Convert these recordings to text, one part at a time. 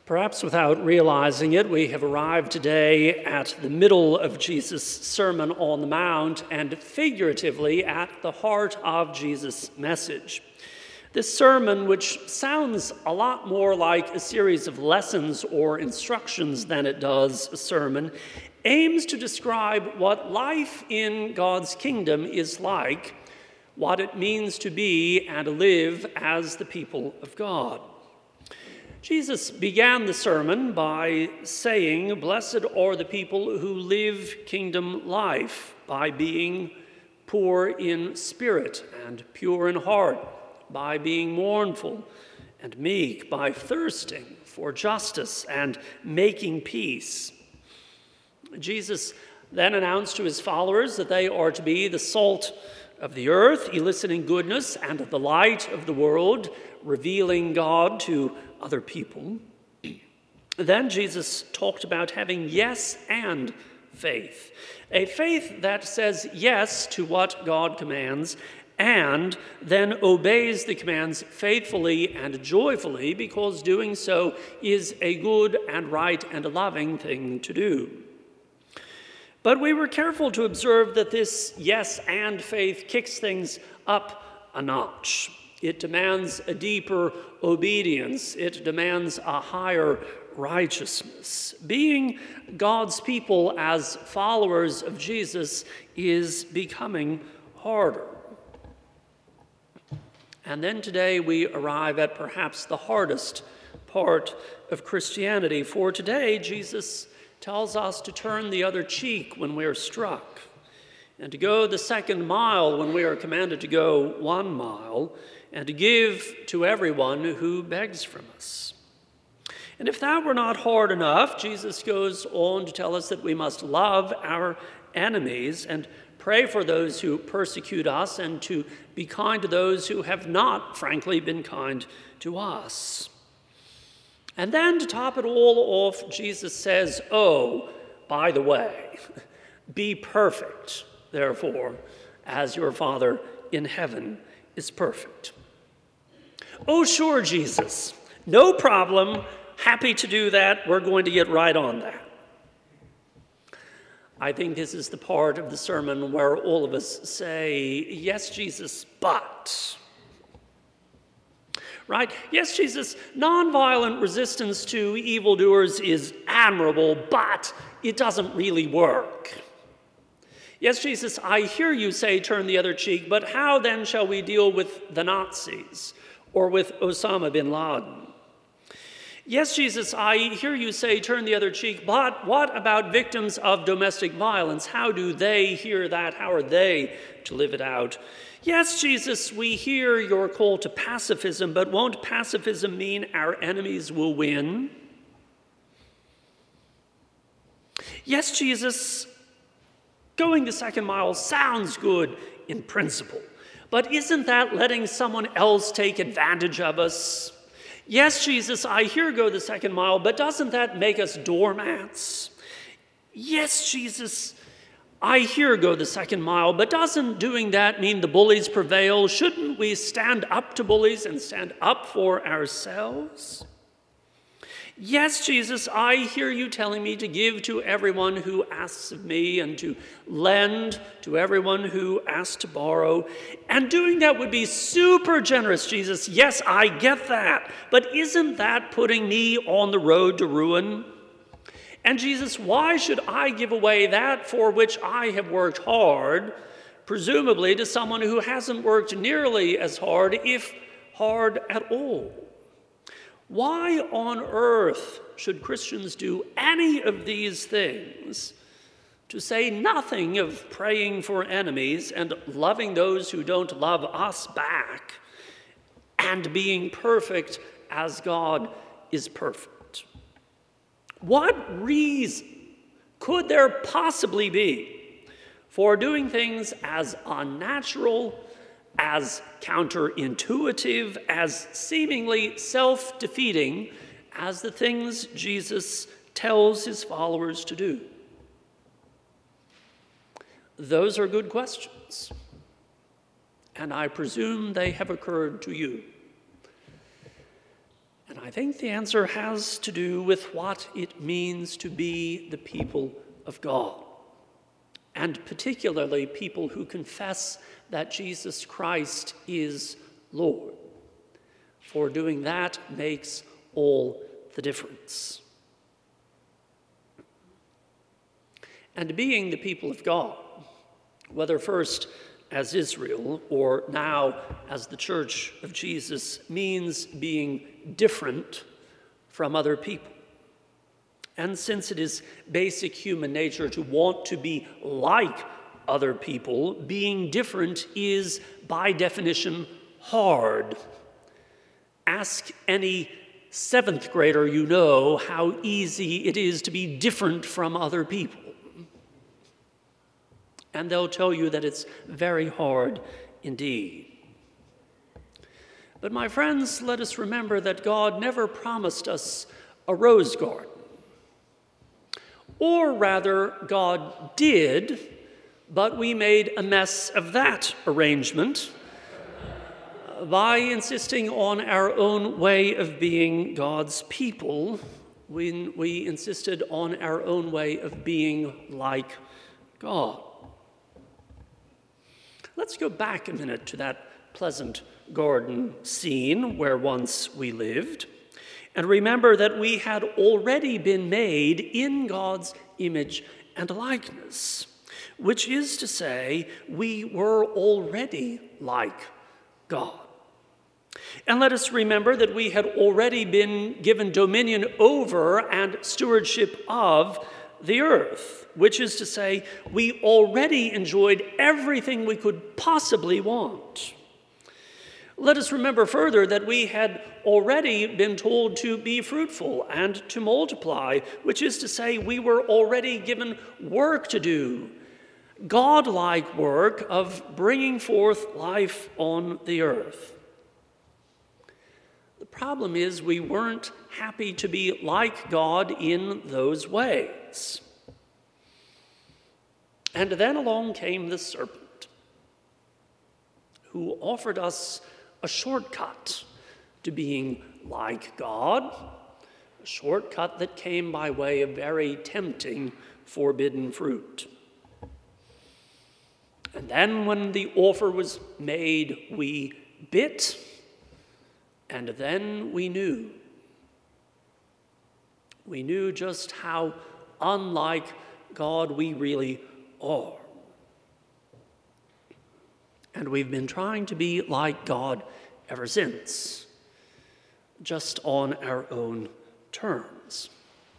Perhaps without realizing it, we have arrived today at the middle of Jesus' Sermon on the Mount and figuratively at the heart of Jesus' message. This sermon, which sounds a lot more like a series of lessons or instructions than it does a sermon, aims to describe what life in God's kingdom is like, what it means to be and live as the people of God. Jesus began the sermon by saying, "Blessed are the people who live kingdom life by being poor in spirit and pure in heart, by being mournful and meek, by thirsting for justice and making peace." Jesus then announced to his followers that they are to be the salt of the earth, eliciting goodness, and the light of the world, revealing God to other people. Then Jesus talked about having yes and faith, a faith that says yes to what God commands and then obeys the commands faithfully and joyfully, because doing so is a good and right and loving thing to do. But we were careful to observe that this yes and faith kicks things up a notch. It demands a deeper obedience. It demands a higher righteousness. Being God's people as followers of Jesus is becoming harder. And then today we arrive at perhaps the hardest part of Christianity. For today, Jesus tells us to turn the other cheek when we are struck, and to go the second mile when we are commanded to go 1 mile, and to give to everyone who begs from us. And if that were not hard enough, Jesus goes on to tell us that we must love our enemies and pray for those who persecute us, and to be kind to those who have not, frankly, been kind to us. And then to top it all off, Jesus says, "Oh, by the way, be perfect, therefore, as your Father in heaven is perfect." Oh, sure, Jesus, no problem. Happy to do that. We're going to get right on that. I think this is the part of the sermon where all of us say, "Yes, Jesus, but..." Right? Yes, Jesus, nonviolent resistance to evildoers is admirable, but it doesn't really work. Yes, Jesus, I hear you say turn the other cheek, but how then shall we deal with the Nazis or with Osama bin Laden? Yes, Jesus, I hear you say turn the other cheek, but what about victims of domestic violence? How do they hear that? How are they to live it out? Yes, Jesus, we hear your call to pacifism, but won't pacifism mean our enemies will win? Yes, Jesus, going the second mile sounds good in principle, but isn't that letting someone else take advantage of us? Yes, Jesus, I hear go the second mile, but doesn't that make us doormats? Yes, Jesus, I hear go the second mile, but doesn't doing that mean the bullies prevail? Shouldn't we stand up to bullies and stand up for ourselves? Yes, Jesus, I hear you telling me to give to everyone who asks of me and to lend to everyone who asks to borrow. And doing that would be super generous, Jesus. Yes, I get that. But isn't that putting me on the road to ruin? And Jesus, why should I give away that for which I have worked hard, presumably to someone who hasn't worked nearly as hard, if hard at all? Why on earth should Christians do any of these things, to say nothing of praying for enemies and loving those who don't love us back, and being perfect as God is perfect? What reason could there possibly be for doing things as unnatural, as counterintuitive, as seemingly self-defeating as the things Jesus tells his followers to do? Those are good questions, and I presume they have occurred to you. And I think the answer has to do with what it means to be the people of God, and particularly people who confess that Jesus Christ is Lord. For doing that makes all the difference. And being the people of God, whether first as Israel or now as the Church of Jesus, means being different from other people. And since it is basic human nature to want to be like other people, being different is, by definition, hard. Ask any seventh grader you know how easy it is to be different from other people. And they'll tell you that it's very hard indeed. But my friends, let us remember that God never promised us a rose garden. Or rather, God did, but we made a mess of that arrangement by insisting on our own way of being God's people, when we insisted on our own way of being like God. Let's go back a minute to that pleasant garden scene where once we lived, and remember that we had already been made in God's image and likeness, which is to say, we were already like God. And let us remember that we had already been given dominion over and stewardship of the earth, which is to say, we already enjoyed everything we could possibly want. Let us remember further that we had already been told to be fruitful and to multiply, which is to say, we were already given work to do, God-like work of bringing forth life on the earth. The problem is we weren't happy to be like God in those ways. And then along came the serpent, who offered us a shortcut to being like God, a shortcut that came by way of very tempting forbidden fruit. And then when the offer was made, we bit, and then we knew. We knew just how unlike God we really are. And we've been trying to be like God ever since, just on our own terms.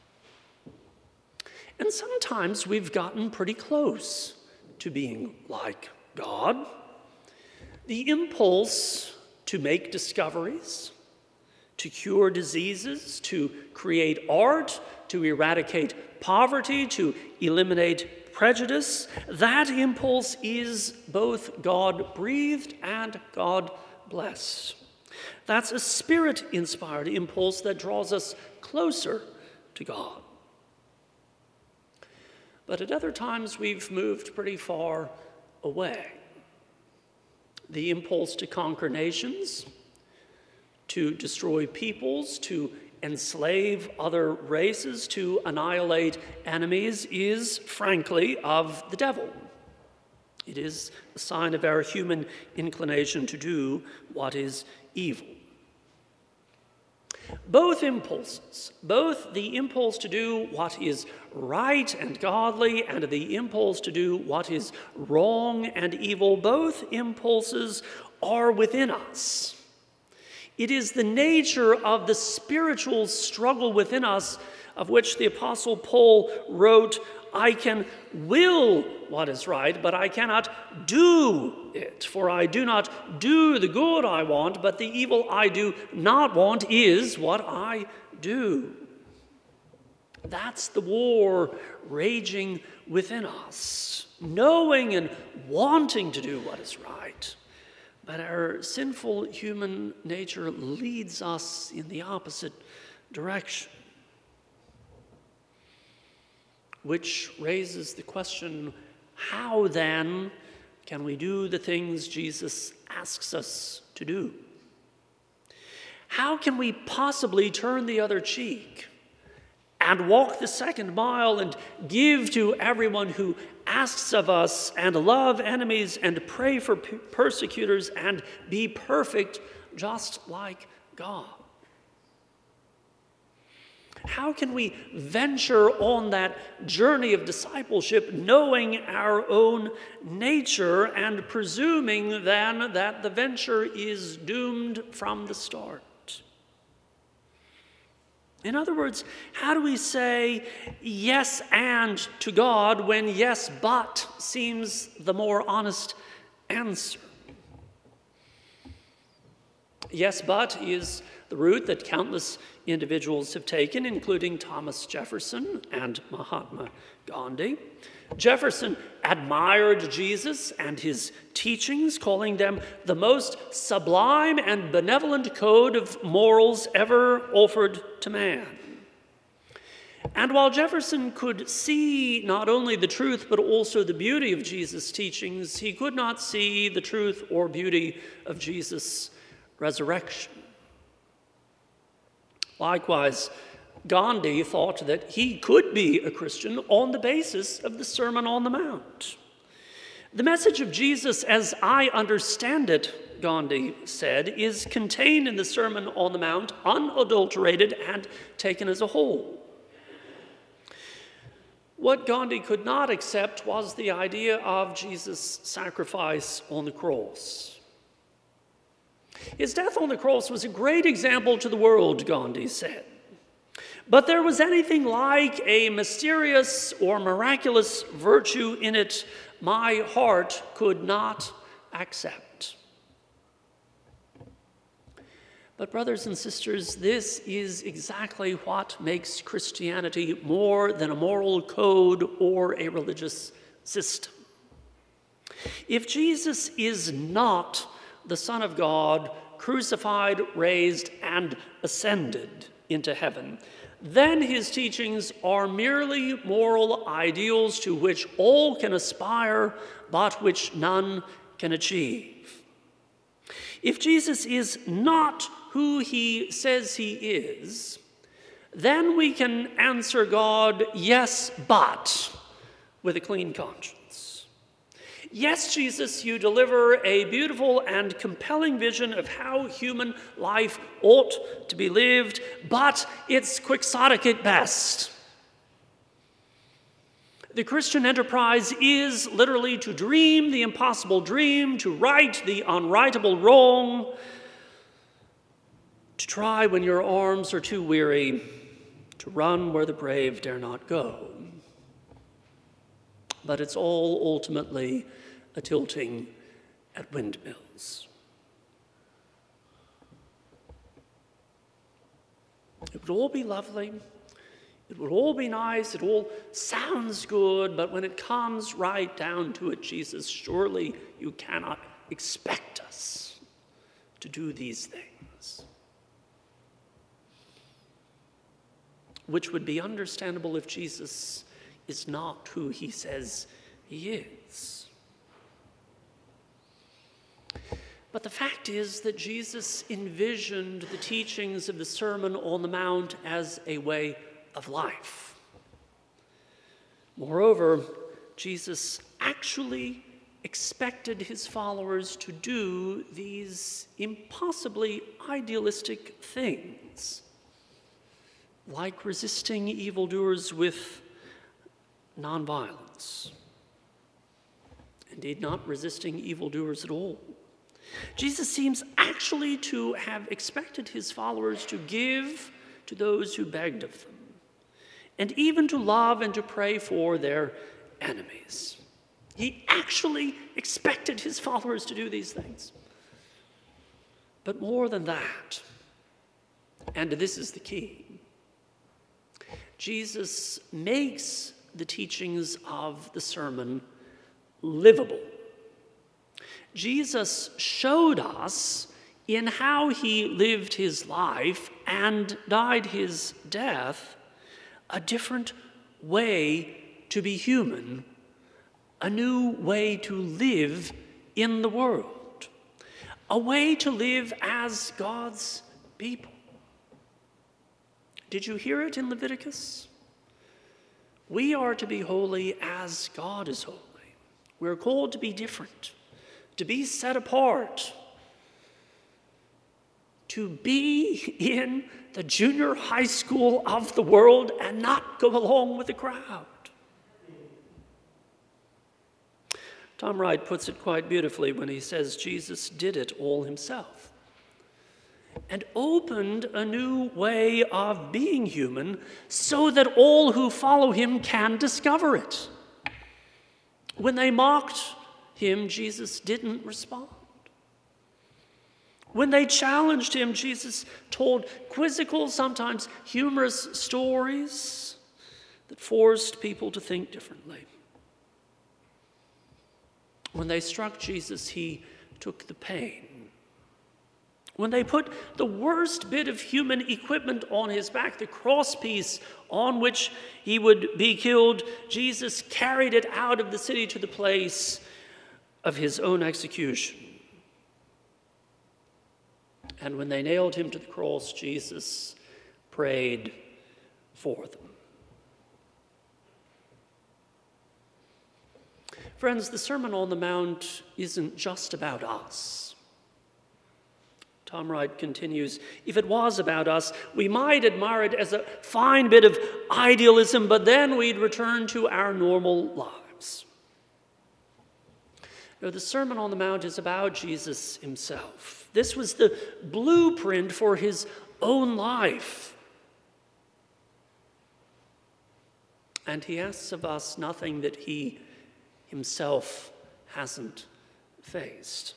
And sometimes we've gotten pretty close to being like God. The impulse to make discoveries, to cure diseases, to create art, to eradicate poverty, to eliminate prejudice, that impulse is both God-breathed and God-blessed. That's a Spirit-inspired impulse that draws us closer to God. But at other times, we've moved pretty far away. The impulse to conquer nations, to destroy peoples, to enslave other races, to annihilate enemies is, frankly, of the devil. It is a sign of our human inclination to do what is evil. Both impulses, both the impulse to do what is right and godly and the impulse to do what is wrong and evil, both impulses are within us. It is the nature of the spiritual struggle within us of which the Apostle Paul wrote, I can will what is right, but I cannot do it. For I do not do the good I want, but the evil I do not want is what I do. That's the war raging within us, knowing and wanting to do what is right. But our sinful human nature leads us in the opposite direction, which raises the question, how then can we do the things Jesus asks us to do? How can we possibly turn the other cheek and walk the second mile and give to everyone who asks of us and love enemies and pray for persecutors and be perfect just like God? How can we venture on that journey of discipleship knowing our own nature and presuming then that the venture is doomed from the start? In other words, how do we say yes and to God when yes but seems the more honest answer? Yes but is the route that countless individuals have taken, including Thomas Jefferson and Mahatma Gandhi. Jefferson admired Jesus and his teachings, calling them the most sublime and benevolent code of morals ever offered to man. And while Jefferson could see not only the truth but also the beauty of Jesus' teachings, he could not see the truth or beauty of Jesus' resurrection. Likewise, Gandhi thought that he could be a Christian on the basis of the Sermon on the Mount. The message of Jesus, as I understand it, Gandhi said, is contained in the Sermon on the Mount, unadulterated and taken as a whole. What Gandhi could not accept was the idea of Jesus' sacrifice on the cross. His death on the cross was a great example to the world, Gandhi said. But there was anything like a mysterious or miraculous virtue in it my heart could not accept. But brothers and sisters, this is exactly what makes Christianity more than a moral code or a religious system. If Jesus is not the Son of God, crucified, raised, and ascended into heaven, then his teachings are merely moral ideals to which all can aspire, but which none can achieve. If Jesus is not who he says he is, then we can answer God, yes, but, with a clean conscience. Yes, Jesus, you deliver a beautiful and compelling vision of how human life ought to be lived, but it's quixotic at best. The Christian enterprise is literally to dream the impossible dream, to right the unrightable wrong, to try when your arms are too weary, to run where the brave dare not go. But it's all ultimately a tilting at windmills. It would all be lovely. It would all be nice. It all sounds good. But when it comes right down to it, Jesus, surely you cannot expect us to do these things. Which would be understandable if Jesus is not who he says he is. But the fact is that Jesus envisioned the teachings of the Sermon on the Mount as a way of life. Moreover, Jesus actually expected his followers to do these impossibly idealistic things, like resisting evildoers with nonviolence. Indeed, not resisting evildoers at all. Jesus seems actually to have expected his followers to give to those who begged of them, and even to love and to pray for their enemies. He actually expected his followers to do these things. But more than that, and this is the key, Jesus makes the teachings of the sermon livable. Jesus showed us in how he lived his life and died his death a different way to be human, a new way to live in the world, a way to live as God's people. Did you hear it in Leviticus? We are to be holy as God is holy. We're called to be different, to be set apart, to be in the junior high school of the world and not go along with the crowd. Tom Wright puts it quite beautifully when he says Jesus did it all himself and opened a new way of being human so that all who follow him can discover it. When they mocked him, Jesus didn't respond. When they challenged him, Jesus told quizzical, sometimes humorous stories that forced people to think differently. When they struck Jesus, he took the pain. When they put the worst bit of human equipment on his back, the crosspiece on which he would be killed, Jesus carried it out of the city to the place of his own execution. And when they nailed him to the cross, Jesus prayed for them. Friends, the Sermon on the Mount isn't just about us. Tom Wright continues, if it was about us, we might admire it as a fine bit of idealism, but then we'd return to our normal lives. No, the Sermon on the Mount is about Jesus himself. This was the blueprint for his own life. And he asks of us nothing that he himself hasn't faced.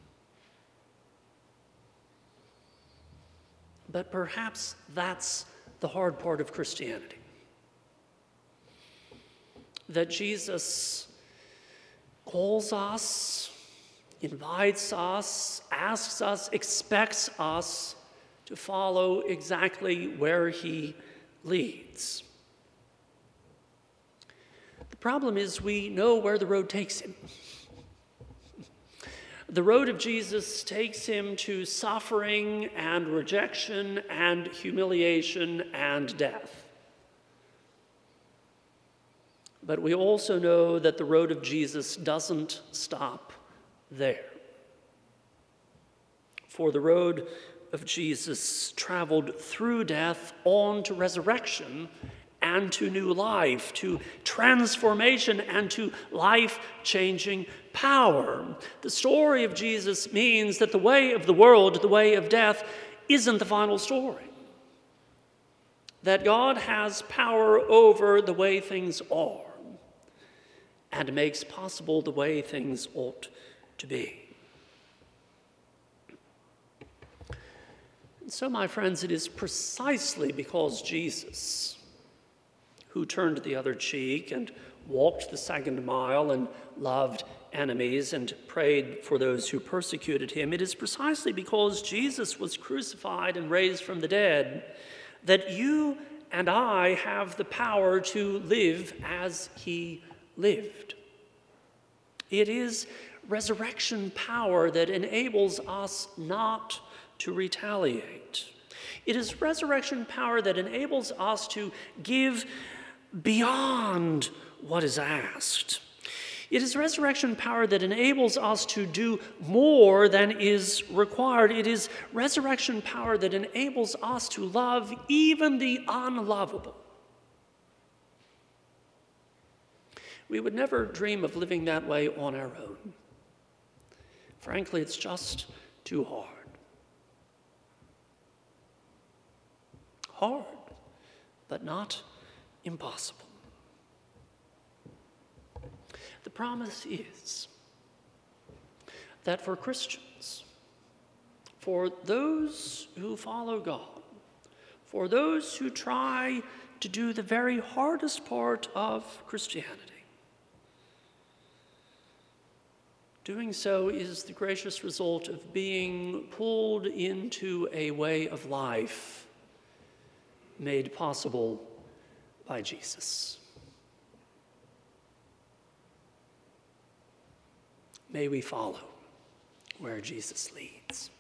But perhaps that's the hard part of Christianity. That Jesus calls us, invites us, asks us, expects us to follow exactly where he leads. The problem is we know where the road takes him. The road of Jesus takes him to suffering and rejection and humiliation and death. But we also know that the road of Jesus doesn't stop there. For the road of Jesus traveled through death on to resurrection and to new life, to transformation and to life-changing power. The story of Jesus means that the way of the world, the way of death, isn't the final story. That God has power over the way things are and makes possible the way things ought to be. And so, my friends, it is precisely because Jesus, who turned the other cheek and walked the second mile and loved enemies and prayed for those who persecuted him, it is precisely because Jesus was crucified and raised from the dead that you and I have the power to live as he lived. It is resurrection power that enables us not to retaliate. It is resurrection power that enables us to give beyond what is asked. It is resurrection power that enables us to do more than is required. It is resurrection power that enables us to love even the unlovable. We would never dream of living that way on our own. Frankly, it's just too hard. Hard, but not impossible. The promise is that for Christians, for those who follow God, for those who try to do the very hardest part of Christianity, doing so is the gracious result of being pulled into a way of life made possible by Jesus. May we follow where Jesus leads.